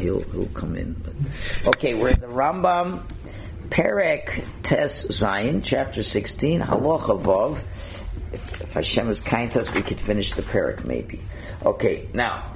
he'll come in. But, okay, we're in the Rambam, Perek Tes Zayin, chapter 16, Halacha Vav. If Hashem is kind to us, we could finish the Perek maybe. Okay, now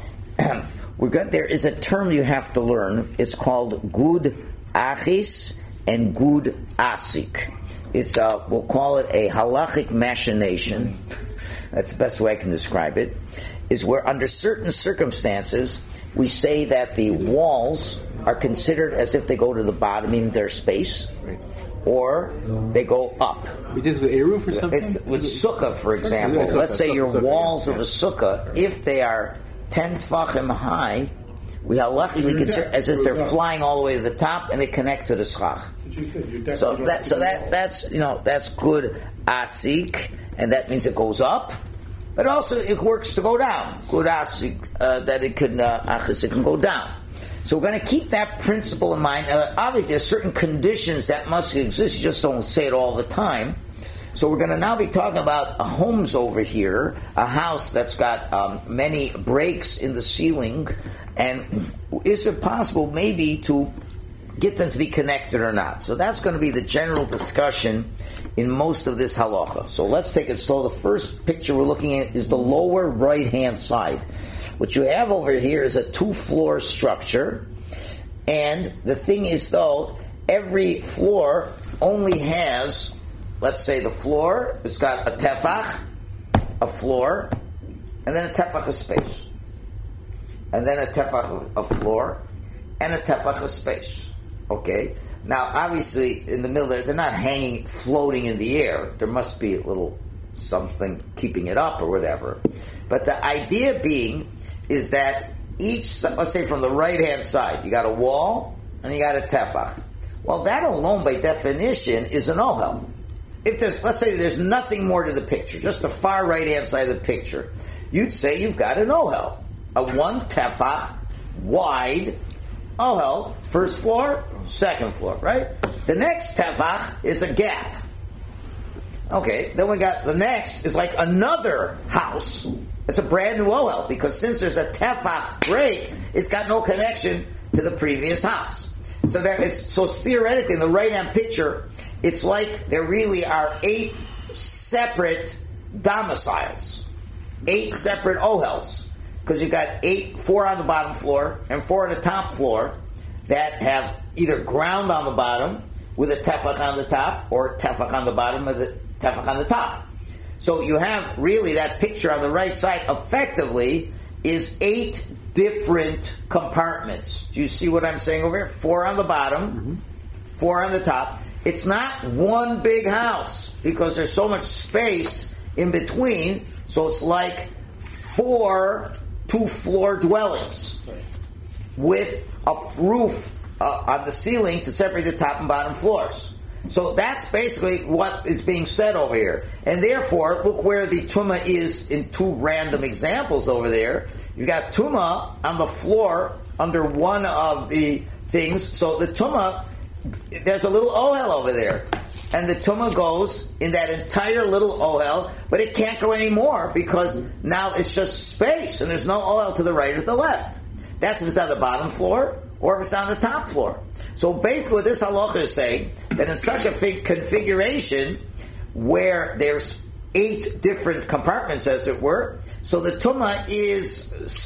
there is a term you have to learn. It's called Gud Achis and Gud Asik. It's we'll call it a halachic machination. That's the best way I can describe it. Is where under certain circumstances we say that the walls are considered as if they go to the bottom, meaning there's space, right, or they go up. It is with a roof or something? It's with sukkah, for example. Let's say your walls of a sukkah, if they are 10 tfachim high, we halachically consider as if they're flying all the way to the top and they connect to the schach. So that's good asik, and that means it goes up, but also it works to go down. Good asik, that it can achis, it can go down. So we're going to keep that principle in mind. Obviously, there are certain conditions that must exist. You just don't say it all the time. So we're going to now be talking about homes over here, a house that's got many breaks in the ceiling, and is it possible maybe to get them to be connected or not? So that's going to be the general discussion in most of this halacha. So let's take it slow. The first picture we're looking at is the lower right-hand side. What you have over here is a 2-floor structure, and the thing is, though, every floor only has, let's say the floor, it's got a tefach, a floor, and then a tefach of space. And then a tefach of floor, and a tefach of space. Okay? Now, obviously, in the middle there, they're not hanging, floating in the air. There must be a little something keeping it up or whatever. But the idea being is that each, let's say from the right-hand side, you got a wall, and you got a tefach. Well, that alone, by definition, is an ohel. If there's, let's say there's nothing more to the picture, just the far right-hand side of the picture, you'd say you've got an ohel. A 1 tefach wide ohel, first floor, second floor, right? The next tefach is a gap. Okay, then we got the next is like another house. It's a brand new ohel, because since there's a tefach break, it's got no connection to the previous house. So theoretically, in the right-hand picture, it's like there really are 8 separate domiciles, 8 separate ohels, because you've got 4 on the bottom floor and 4 on the top floor that have either ground on the bottom with a tefach on the top, or tefach on the bottom with a tefach on the top. So you have really that picture on the right side effectively is 8 different compartments. Do you see what I'm saying over here? 4 on the bottom, 4 on the top. It's not one big house because there's so much space in between, so it's like 4 2-floor dwellings with a roof on the ceiling to separate the top and bottom floors. So that's basically what is being said over here. And therefore, look where the tumah is in 2 random examples over there. You've got tumah on the floor under one of the things. So the tumah, there's a little ohel over there. And the tumah goes in that entire little ohel, but it can't go anymore because now it's just space and there's no ohel to the right or to the left. That's if it's on the bottom floor or if it's on the top floor. So basically what this halacha is saying, that in such a configuration where there's 8 different compartments, as it were, so the tumah is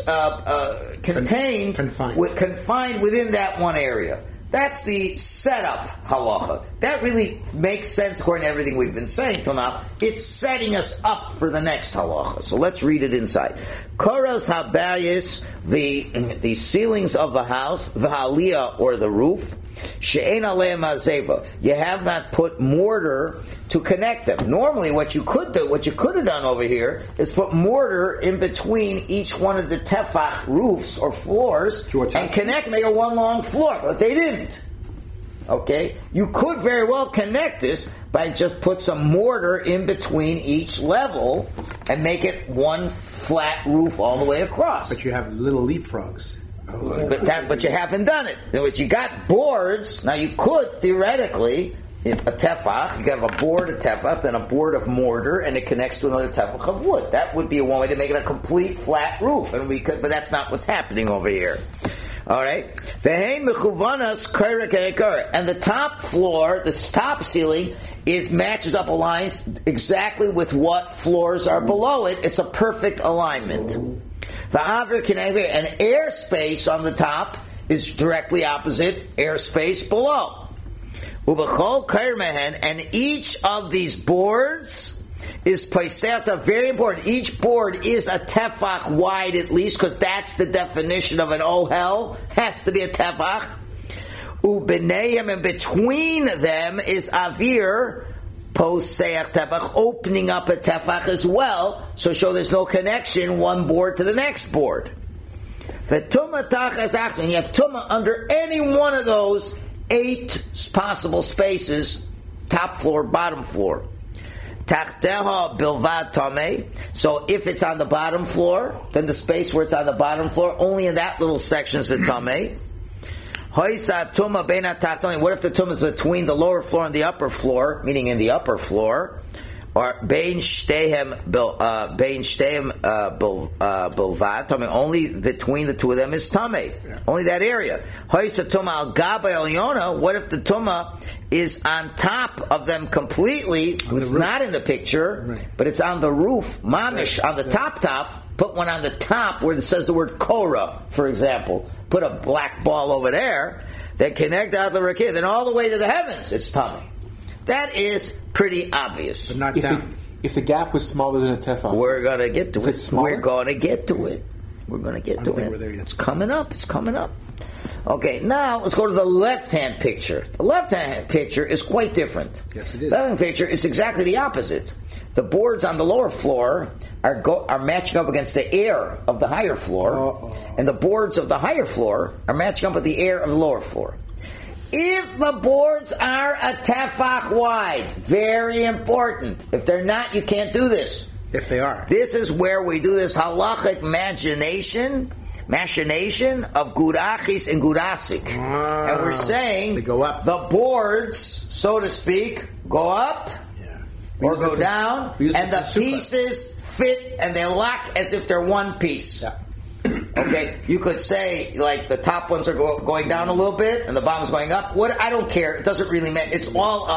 confined within that one area. That's the setup halacha. That really makes sense according to everything we've been saying till now. It's setting us up for the next halacha. So let's read it inside. Koros habayis, the ceilings of the house, v'haliyah, or the roof, she'ein aleim hazeva. You have not put mortar to connect them. Normally, what you could have done over here is put mortar in between each one of the tefach roofs or floors and make a one long floor, but they didn't. Okay? You could very well connect this by just put some mortar in between each level and make it one flat roof all the way across. But you have little leapfrogs. But you haven't done it. But you got boards. Now you could theoretically, a tefach, you can have a board of tefach, then a board of mortar, and it connects to another tefach of wood. That would be one way to make it a complete flat roof, but that's not what's happening over here. All right. And the top floor, the top ceiling, matches up aligns exactly with what floors are below it. It's a perfect alignment. And airspace on the top is directly opposite airspace below. And each of these boards is paisefta, very important. Each board is a tefach wide at least, because that's the definition of an ohel. Has to be a tefach. U'b'neihem, and between them is avir, poseach tefach, opening up a tefach as well, so show there's no connection one board to the next board. V'tumah tachas achman, you have tumah under any one of those 8 possible spaces, top floor, bottom floor. Tachteha bilvad tameh. So if it's on the bottom floor, then the space where it's on the bottom floor, only in that little section is a tameh. Hoisa tuma beina tachtonim. What if the tumah is between the lower floor and the upper floor, meaning in the upper floor? Or bein shtehem bilvad tameh. Only between the two of them is tameh. Yeah. Only that area. Hoisa tuma al gabay elyona. What if the tumah is on top of them completely? It's not in the picture, right, but it's on the roof. Mamish, right, on the top. Put one on the top where it says the word Korah, for example. Put a black ball over there. Then connect out the rakeh. Then all the way to the heavens, it's tummy. That is pretty obvious. But not down. If the gap was smaller than a tefach, we're going to get to it. We're going to get to it. It's coming up. Okay, now let's go to the left-hand picture. The left-hand picture is quite different. Yes, it is. The left-hand picture is exactly the opposite. The boards on the lower floor are matching up against the air of the higher floor, and the boards of the higher floor are matching up with the air of the lower floor. If the boards are a tefach wide, very important. If they're not, you can't do this. If they are. This is where we do this halachic machination of gurachis and gurasik. And we're saying they go up. The boards, so to speak, go up or go down, and the pieces fit and they lock as if they're one piece. Yeah. Okay, you could say like the top ones are going down a little bit and the bottom's going up. What? I don't care. It doesn't really matter. It's all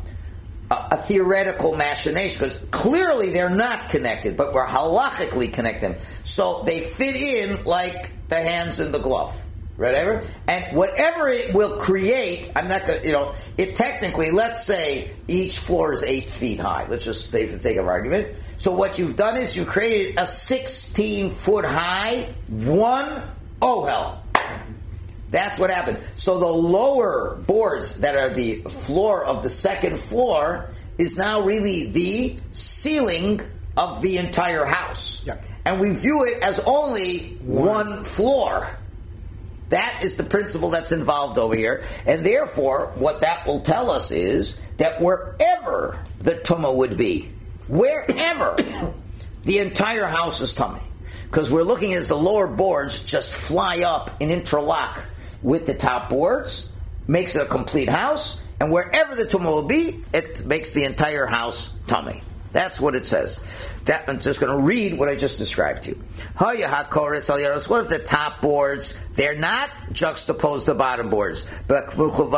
a theoretical machination, because clearly they're not connected, but we're halachically connecting them. So they fit in like the hands in the glove. Whatever. And whatever it will create, I'm not going to, it technically, let's say each floor is 8 feet high. Let's just say for the sake of argument. So what you've done is you created a 16-foot high, one ohel. That's what happened. So the lower boards that are the floor of the second floor is now really the ceiling of the entire house. Yep. And we view it as only one floor. That is the principle that's involved over here. And therefore, what that will tell us is that wherever the tumah would be, wherever, the entire house is tummy. Because we're looking as the lower boards just fly up and interlock with the top boards, makes it a complete house, and wherever the tumah will be, it makes the entire house tummy. That's what it says. I'm just going to read what I just described to you. What if the top boards, they're not juxtaposed to bottom boards, but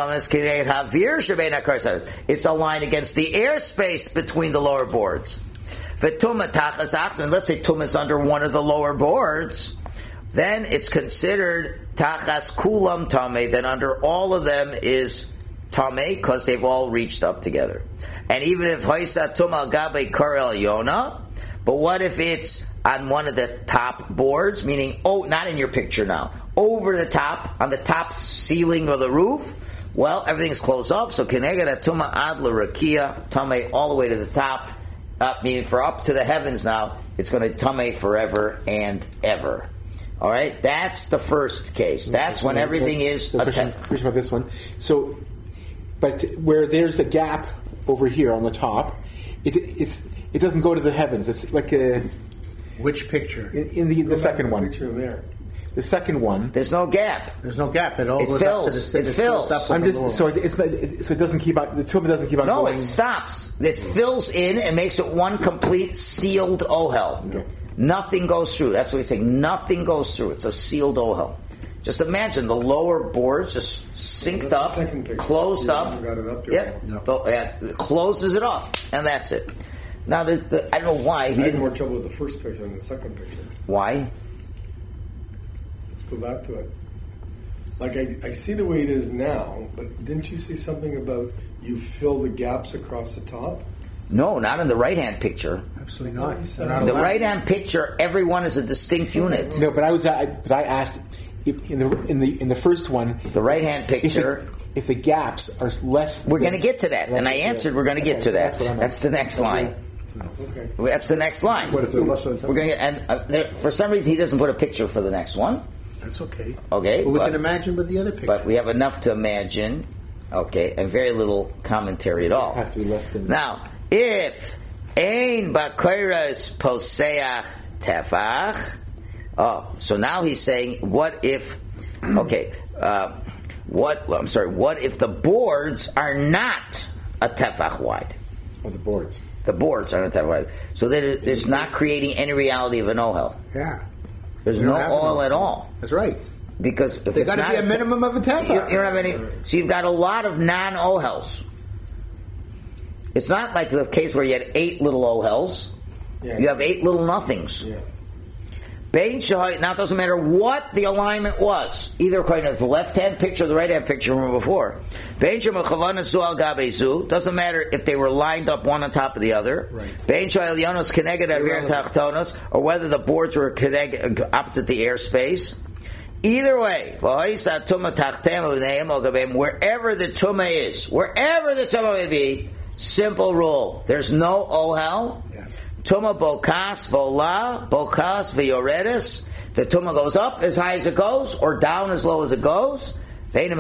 it's aligned against the airspace between the lower boards. And let's say tumah is under one of the lower boards, then it's considered tachas kulam tameh, then under all of them is tameh, because they've all reached up together. And even if Haisa Tuma Gabe Karel Yona, but what if it's on one of the top boards, meaning, not in your picture now, over the top, on the top ceiling or the roof? Well, everything's closed off, so Keneged Tuma Ad L'Rakia, Tameh all the way to the top, meaning for up to the heavens now, it's going to Tameh forever and ever. All right? That's the first case. That's when everything is a question about this one. So, but where there's a gap over here on the top, it doesn't go to the heavens. It's like a... Which picture? In the second one. Picture there. The second one. There's no gap. There's no gap. It all goes fills. Up to the, it fills. Up so it doesn't keep on. The tumah doesn't keep on. No, going. it stops. It fills in and makes it one complete sealed ohel. Okay. Nothing goes through. That's what he's saying. Nothing goes through. It's a sealed ohel. Just imagine the lower boards just synced up, closed up. It closes it off, and that's it. Now, I don't know why I had more trouble with the first picture than the second picture. Why? Go back to it. Like, I see the way it is now, but didn't you see something about you fill the gaps across the top? No, not in the right-hand picture. Absolutely not. The right-hand picture, everyone is a distinct unit. No, but I asked in the first one, the right-hand picture. If the gaps are less, we're going to get to that, and I answered. We're going to get to that. That's the next line. Okay. That's the next line. What if they're less than 10? We're going to, and for some reason, he doesn't put a picture for the next one. That's okay. Okay, but we can imagine with the other picture. But we have enough to imagine. Okay, and very little commentary at all. It has to be less than. Now, if ein bakoros poseach tefach. Oh, so now he's saying, what if? Okay, what if the boards are not a tefach wide? Of the boards. The boards are not a tefach wide. So that it's not creating any reality of an ohel. Yeah. There's no ohel at all. That's right. Because if there's it's got to not be a minimum of a tefach. You don't have any. So you've got a lot of non-ohels. It's not like the case where you had 8 little ohels. Yeah. You have 8 little nothings. Yeah. Now it doesn't matter what the alignment was, either according to the left-hand picture or the right-hand picture from before. Doesn't matter if they were lined up one on top of the other. Right. Or whether the boards were opposite the airspace. Either way, wherever the tumah is, wherever the tumah may be, simple rule. There's no ohel. Tumah bokas vola, bokas v'yoredis. The tumah goes up as high as it goes, or down as low as it goes. And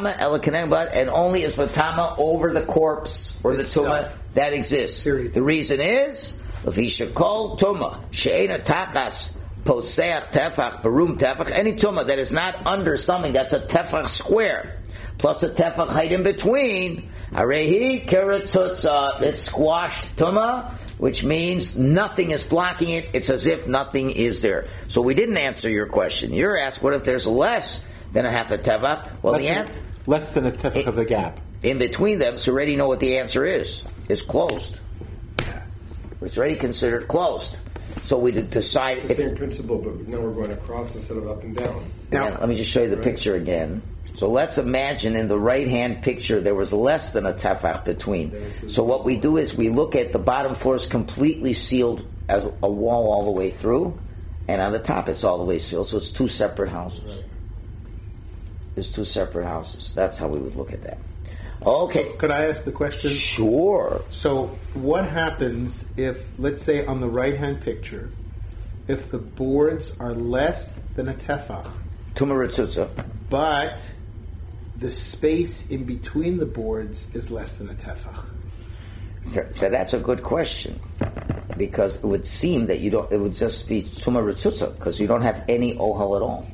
only is matama over the corpse or the tumah that exists. The reason is, if he should call tumah she'ena tachas poseach tefach barum tefach, any tumah that is not under something that's a tefach square plus a tefach height in between, arehi keratzutza, it's squashed tumah, which means nothing is blocking it. It's as if nothing is there. So we didn't answer your question. You're asked, what if there's less than a half a tefach? Well, less than a tefach of the gap. In between them, so already know what the answer is. It's closed. It's already considered closed. So we decide... It's the same principle, but now we're going across instead of up and down. Now, let me just show you the picture again. So let's imagine in the right-hand picture there was less than a tefach between. So what we do is we look at the bottom floor is completely sealed as a wall all the way through, and on the top it's all the way sealed. So it's 2 separate houses. There's 2 separate houses. That's how we would look at that. Okay. So could I ask the question? Sure. So what happens if, let's say on the right-hand picture, if the boards are less than a tefach? Tumah ritzutza. But the space in between the boards is less than a tefach. So that's a good question, because it would seem that you don't. It would just be tumah ritzutza because you don't have any ohel at all.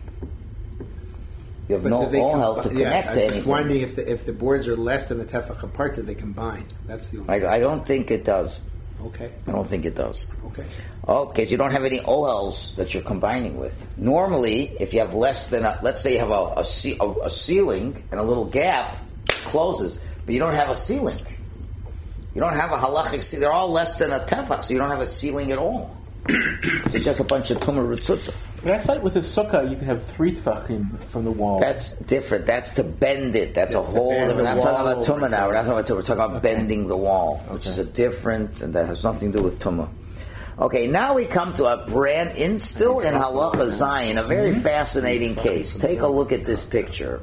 You have no ohel to connect to anything. I'm just wondering if the boards are less than a tefach apart, do they combine? That's the only. I don't think it does. Okay. I don't think it does. Okay. Okay, so you don't have any ohels that you're combining with. Normally, if you have less than let's say you have a ceiling and a little gap closes, but you don't have a ceiling. You don't have a halachic ceiling. They're all less than a tefach, so you don't have a ceiling at all. So it's just a bunch of tumah ritzutza. But I thought with a sukkah you can have 3 tefachim from the wall. That's different. That's to bend it. That's a whole different. I'm talking about tumah now. We're not talking about tumah. We're talking about bending the wall, which is a different, and that has nothing to do with tumah. Okay, now we come to a still in Halacha Zion, a very fascinating case. Take a look at this picture.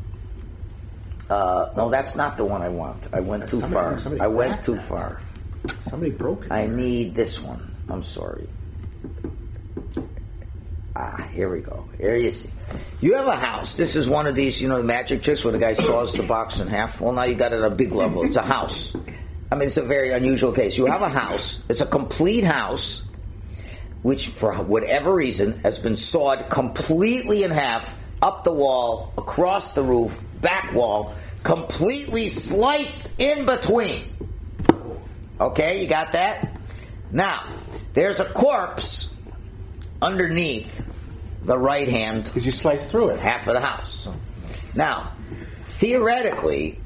No, that's not the one I want. I went too far. Somebody broke it. I need this one. I'm sorry. Here we go. Here you see. You have a house. This is one of these, the magic tricks where the guy saws the box in half. Well, now you got it at a big level. It's a house. I mean, it's a very unusual case. You have a house. It's a complete house, which for whatever reason has been sawed completely in half, up the wall, across the roof, back wall, completely sliced in between. Okay, you got that? Now, there's a corpse underneath the right hand, because you slice through it, half of the house. Now, theoretically,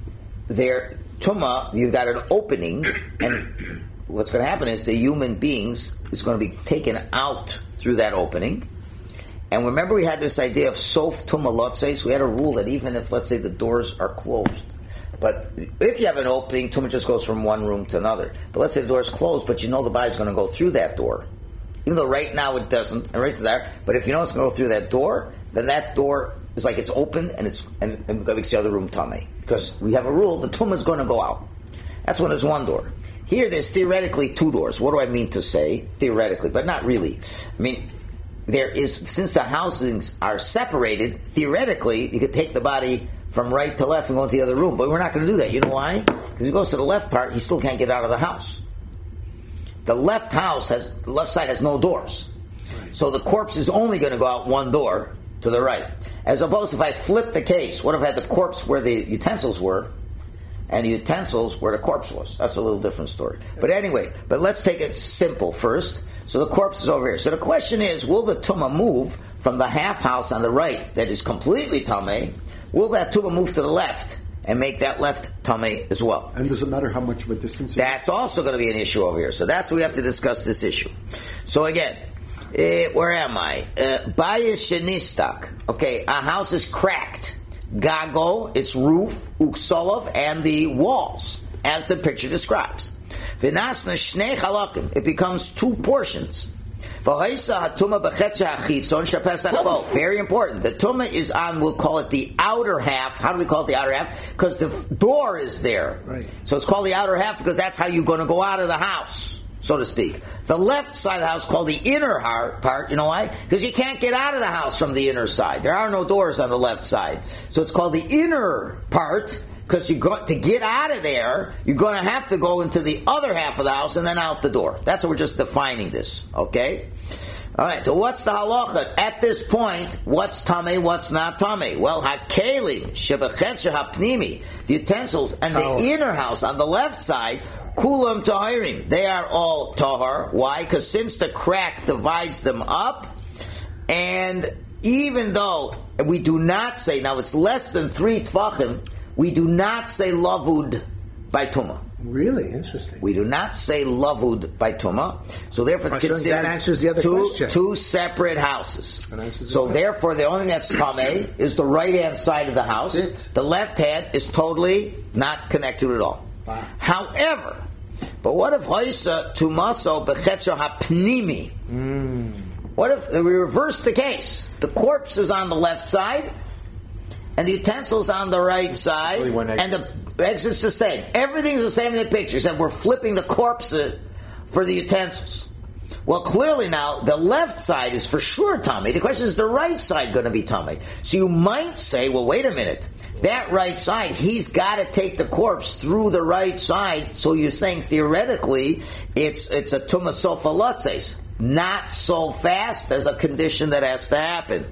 there Tumah, you've got an opening, and what's going to happen is the human beings is going to be taken out through that opening. And remember, we had this idea of sof tumah lotzeis. We had a rule that even if, let's say, the doors are closed, but if you have an opening, tumah just goes from one room to another. But let's say the door is closed, but you know the body's going to go through that door, even though right now it doesn't, and right there. But if you know it's going to go through that door, then that door is like it's open, and it makes the other room tummy, because we have a rule: the tumah is going to go out. That's when there's one door. Here, there's theoretically two doors. What do I mean to say? Theoretically, but not really. I mean, there is, since the housings are separated, theoretically, you could take the body from right to left and go into the other room. But we're not going to do that. You know why? Because he goes to the left part, he still can't get out of the house. The left side has no doors. So the corpse is only going to go out one door to the right. As opposed to if I flip the case, what if I had the corpse where the utensils were, and the utensils where the corpse was? That's a little different story. But anyway, let's take it simple first. So the corpse is over here. So the question is, will the tumah move from the half house on the right that is completely tameh? Will that tumah move to the left and make that left tameh as well? And does it matter how much of a distance? That's also going to be an issue over here. So that's what we have to discuss this issue. So again, where am I? Bayis shenistak. Okay, a house is cracked. Gago, its roof, uksolov, and the walls, as the picture describes. V'nasna shnei chalakim, it becomes two portions. V'haisa hatuma b'chetze hachitzon shapesach bo. Very important. The tumah is on, we'll call it the outer half. How do we call it the outer half? Because the door is there. Right. So it's called the outer half because that's how you're going to go out of the house, so to speak. The left side of the house, called the inner part, you know why? Because you can't get out of the house from the inner side. There are no doors on the left side. So it's called the inner part, because to get out of there, you're going to have to go into the other half of the house and then out the door. That's what we're just defining this, okay? All right, so what's the halacha? At this point, what's tameh, what's not tameh? Well, hakelim, shebechetzer hapnimi, the utensils, and the inner house on the left side, kulam tahirim, they are all tahar. Why? Because since the crack divides them up, and even though we do not say, now it's less than 3 tfachim, we do not say lavud by tumah. Really interesting. We do not say lavud by tumah, so therefore it's considered that answers the other question. Two separate houses. So therefore, the only thing that's tameh is the right hand side of the house. The left hand is totally not connected at all. Wow. However, but what if hoisa tumaso bechetzer hapnimi? What if we reverse the case? The corpse is on the left side, and the utensils on the right side, and the exit's the same. Everything's the same in the picture, except we're flipping the corpse for the utensils. Well, clearly now, the left side is for sure tummy. The question is the right side going to be tummy? So you might say, well, wait a minute. That right side, he's got to take the corpse through the right side. So you're saying theoretically, it's a tumah sofa lotzes. Not so fast. There's a condition that has to happen.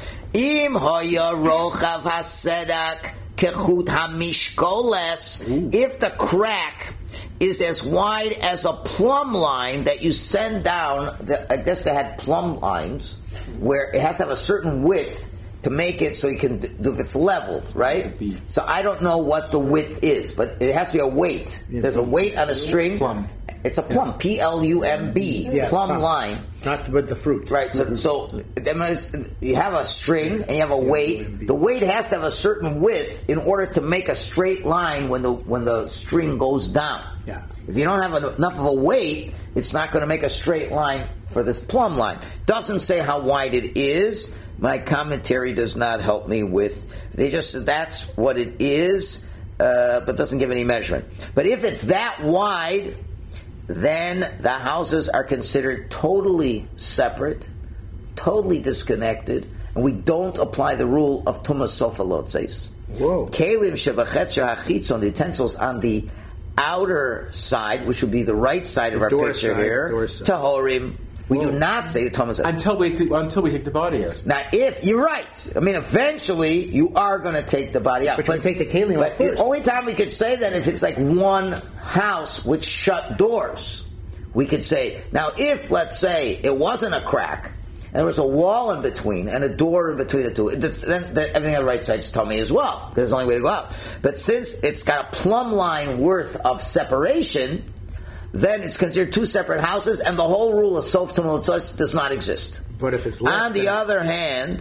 Im hoya rochav hasedak kechut hamishkoles. If the crack is as wide as a plumb line that you send down, I guess they had plumb lines where it has to have a certain width to make it so you can do if it's level, right? So I don't know what the width is, but it has to be a weight. There's a weight on a string. Plumb. It's a plumb, P-L-U-M-B, plumb line. Not with the fruit. Right, so you have a string and you have a weight. The weight has to have a certain width in order to make a straight line when the string goes down. Yeah. If you don't have enough of a weight, it's not going to make a straight line for this plumb line. Doesn't say how wide it is. My commentary does not help me with. They just said that's what it is, but doesn't give any measurement. But if it's that wide, then the houses are considered totally separate, totally disconnected, and we don't apply the rule of Tumas Sofa Lotzes. Whoa. Kelim shebachetzer hachitzon, the utensils on the outer side, which would be the right side of our picture here, tahorim. We do not say the Tumas until we take the body out. Now, if you're right, I mean, eventually you are going to take the body out. But you take the kelim out first. The only time we could say that if it's like one house with shut doors, we could say. Now, if let's say it wasn't a crack and there was a wall in between and a door in between the two, then everything on the right side is tummy as well, because it's the only way to go out. But since it's got a plumb line worth of separation, then it's considered two separate houses, and the whole rule of sof tumah l'tzois does not exist. But if it's less on the other hand,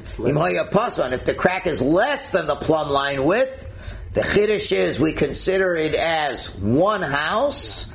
if the crack is less than the plumb line width, the chiddush is we consider it as one house,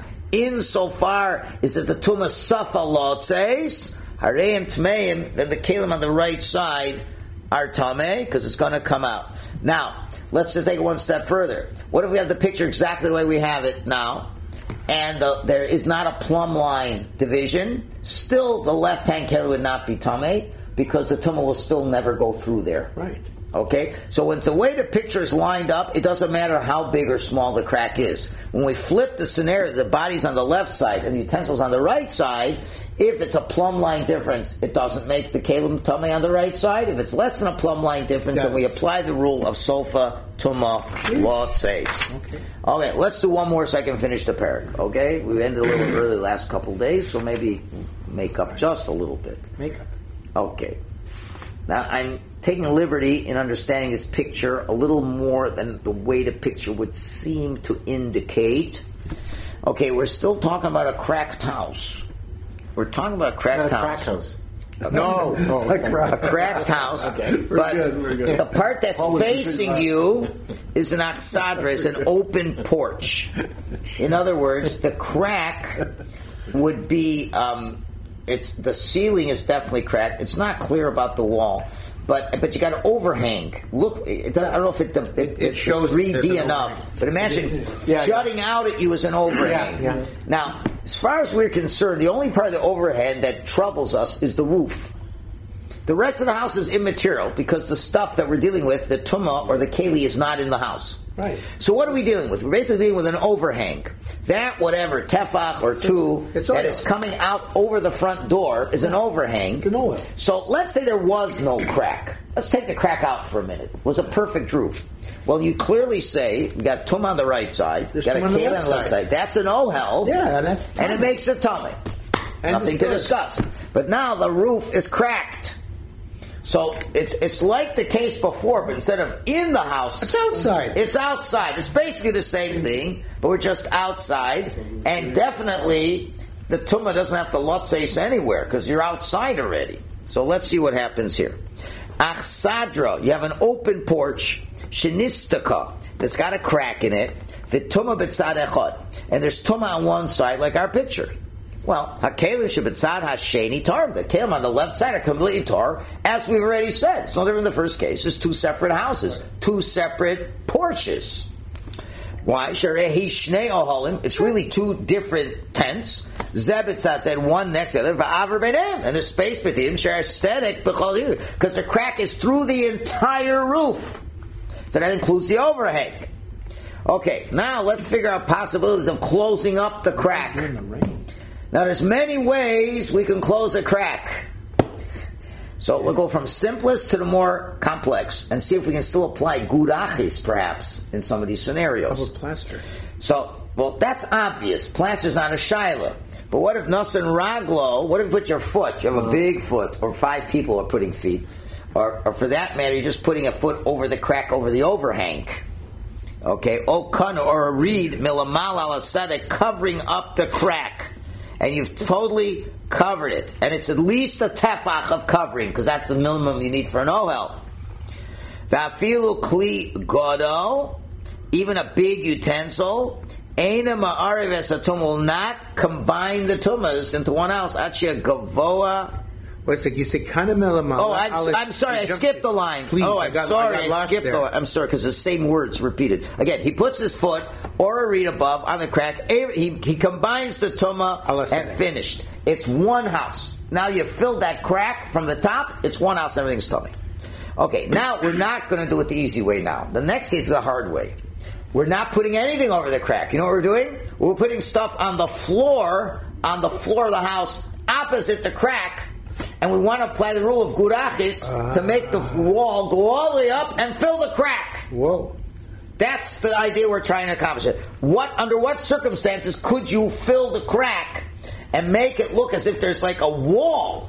insofar as that the tumah safa lotzeis, hareim tmeim, then the kelim on the right side are tameh, because it's going to come out. Now, let's just take it one step further. What if we have the picture exactly the way we have it now, and there is not a plumb line division? Still, the left-hand kelim would not be tameh, because the tumah will still never go through there. Right. Okay? So when the way the picture is lined up, it doesn't matter how big or small the crack is. When we flip the scenario, the body's on the left side and the utensil's on the right side, if it's a plumb line difference, it doesn't make the kelim tameh on the right side. If it's less than a plumb line difference, then we apply the rule of sofa tumah lotzeis. Okay, let's do one more so I can finish the parak. Okay? We ended a little early the last couple of days, so maybe make up just a little bit. Make up. Okay. Now, I'm taking liberty in understanding this picture a little more than the way the picture would seem to indicate. Okay, we're still talking about a cracked house. We're talking about a cracked house. Okay. No. A cracked house. Okay. But We're good. the part that's facing you is an achsadra, is an open porch. In other words, the crack would be... it's the ceiling is definitely cracked. It's not clear about the wall, but you got an overhang. Look, I don't know if it shows 3D enough, but imagine shutting out at you as an overhang. Yeah. Now, as far as we're concerned, the only part of the overhang that troubles us is the roof. The rest of the house is immaterial because the stuff that we're dealing with, the tumah or the keli, is not in the house. Right. So what are we dealing with? We're basically dealing with an overhang. That, whatever, tefach or two, that is coming out over the front door is an overhang. It's an oil. So let's say there was no crack. Let's take the crack out for a minute. It was a perfect roof. Well, you clearly say, you got tumah on the right side, you got a keli on the left side. That's an ohel. Yeah, that's and it makes a tummy. Nothing to discuss. But now the roof is cracked. So it's like the case before, but instead of in the house, it's outside. It's outside. It's basically the same thing, but we're just outside. And definitely, the tumah doesn't have to lotzeis anywhere because you're outside already. So let's see what happens here. Achsadra, you have an open porch. Shenistaka, that's got a crack in it. V'tumah b'tzad echad, and there's tumah on one side, like our picture. Well, hakelim shebetzad hasheni tar. The kelim on the left side are completely tar, as we've already said. It's no different than the first case. It's two separate houses, two separate porches. Why? Sharehi shnei ohalim. It's really two different tents. Zebetzad said one next to the other. Va'aver b'neim, and there's space between them. Share aesthetic because the crack is through the entire roof. So that includes the overhang. Okay, now let's figure out possibilities of closing up the crack. Now, there's many ways we can close a crack. So we'll go from simplest to the more complex and see if we can still apply gurachis, perhaps, in some of these scenarios. How about plaster? So, well, that's obvious. Plaster's not a shaila. But what if nasan raglo, what if you put your foot, you have a big foot, or 5 people are putting feet, or for that matter, you're just putting a foot over the crack, over the overhang. Okay, okana, or a reed, milamal al asadek, covering up the crack. And you've totally covered it. And it's at least a tefach of covering, because that's the minimum you need for an ohel. Va'afilu kli godo, even a big utensil, eina ma'ariv esatum, will not combine the tumas into one house. Achia gavoa. Well, it's like you say kanamela. Oh, I'm sorry, I skipped the line. Please, I skipped the line. I'm sorry, because the same words repeated. Again, he puts his foot or a reed above on the crack. He combines the tumah and finished. It's one house. Now you filled that crack from the top. It's one house. Everything's tummy. Okay, now we're not going to do it the easy way now. The next case is the hard way. We're not putting anything over the crack. You know what we're doing? We're putting stuff on the floor of the house opposite the crack. And we want to apply the rule of gurachis to make the wall go all the way up and fill the crack. Whoa. That's the idea we're trying to accomplish. Under what circumstances could you fill the crack and make it look as if there's like a wall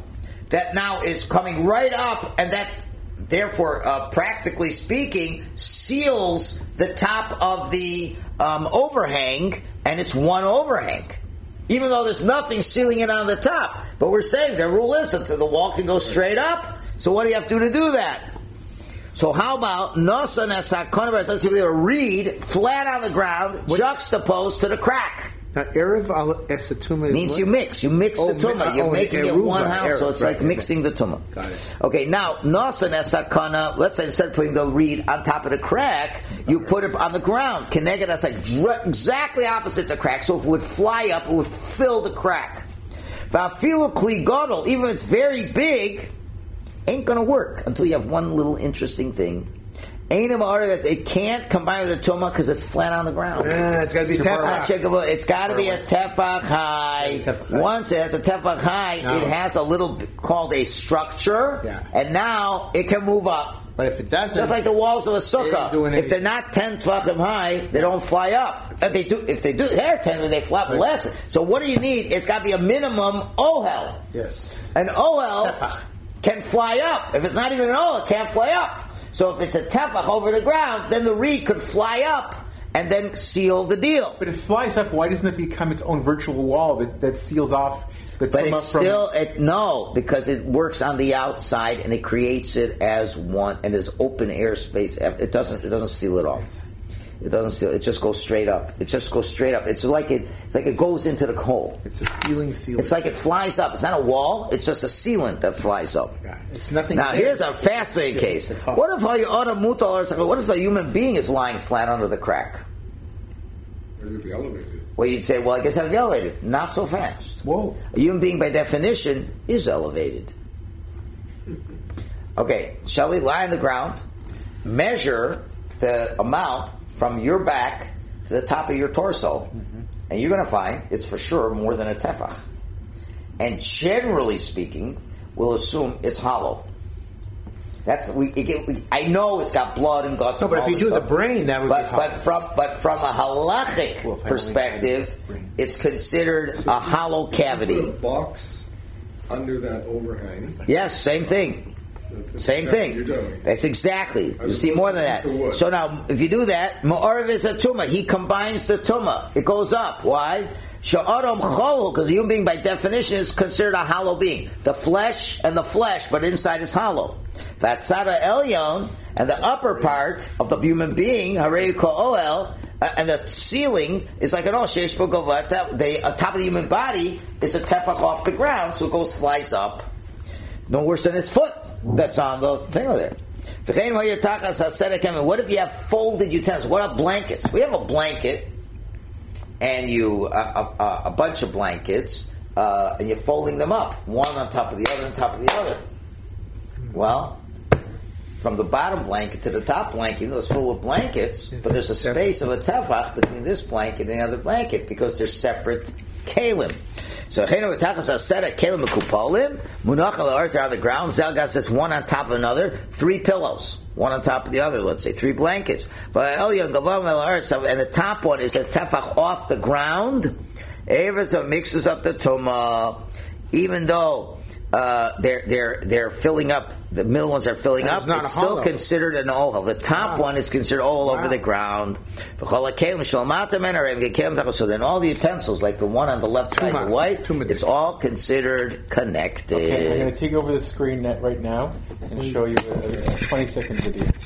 that now is coming right up, and that therefore, practically speaking, seals the top of the overhang, and it's one overhang. Even though there's nothing sealing it on the top. But we're saying the rule is that the wall can go straight up, so what do you have to do that? So how about Nasa Nesakon, let's see, a reed flat on the ground, juxtaposed to the crack. Now, Erev Esatuma means what? You mix the tumah. You're making it one house, so it's like mixing the tumah. Got it. Okay, now Nasa Nesakana, let's say instead of putting the reed on top of the crack, you put it on the ground. Keneged, that's like exactly opposite the crack, so if it would fly up, it would fill the crack. Vafilu Kli Gadol, even if it's very big, ain't going to work until you have one little interesting thing. It can't combine with the tumah because it's flat on the ground. It's got to be tefach. It's got to be a tefach high. Once it has a tefach high, it has a little called a structure, and now it can move up. But if it doesn't, just like the walls of a sukkah, if they're not 10 tvachim high, they don't fly up. If they do, they're 10, they fly up less. So what do you need? It's got to be a minimum ohel. Yes, an ohel can fly up. If it's not even an ohel, it can't fly up. So if it's a tefach over the ground, then the reed could fly up and then seal the deal. But if it flies up, why doesn't it become its own virtual wall that seals off the tumah? But it's still no, because it works on the outside and it creates it as one, and there's open air space. It doesn't seal it off. It doesn't seal. It just goes straight up. It's like it goes into the hole. It's a sealing. It's like it flies up. It's not a wall. It's just a sealant that flies up. It's nothing. Now here's a fascinating case. What if what if a human being is lying flat under the crack? It would be elevated. Well, you'd say, I guess I'd be elevated. Not so fast. Whoa. A human being, by definition, is elevated. Okay, shall we lie on the ground, measure the amount from your back to the top of your torso, and you're going to find it's for sure more than a tefach. And generally speaking, we'll assume it's hollow. I know it's got blood and guts. No, but and if all you do stuff, the brain, that would be hollow. But from a halachic perspective, it's considered a hollow cavity. You put a box under that overhang. Yes, same thing. Same thing. That's exactly. You see more than that. So now, if you do that, Ma'arav is a tumah. He combines the tumah. It goes up. Why? Sha'aram chol, because a human being by definition is considered a hollow being. The flesh, but inside is hollow. Vatzada elyon, and the upper part of the human being, harei ko'oel, and the ceiling is like an shesh b'govah. The top of the human body is a tefach off the ground, so it flies up. No worse than his foot that's on the thing over there. What if you have folded utensils? What are blankets? We have a blanket, and a bunch of blankets, and you're folding them up, one on top of the other, on top of the other. Well, from the bottom blanket to the top blanket, even though it's full with blankets, but there's a space of a tefach between this blanket and the other blanket because they're separate kalim. So Cheno B'Tachas Aseret Kelim Mekupalim Munach Al Ha'aretz are on the ground. Zelgas says one on top of another, 3 pillows, one on top of the other. Let's say 3 blankets. But Elyon Gavam Al Ha'aretz, and the top one is a tefach off the ground. Evers mixes up the tumah, even though they're filling up. The middle ones are filling up. It's still considered an ohel. The top one is considered all over the ground. So then all the utensils, like the one on the left side, the white, it's all considered connected. Okay, I'm going to take over the screen right now and show you a 20-second video.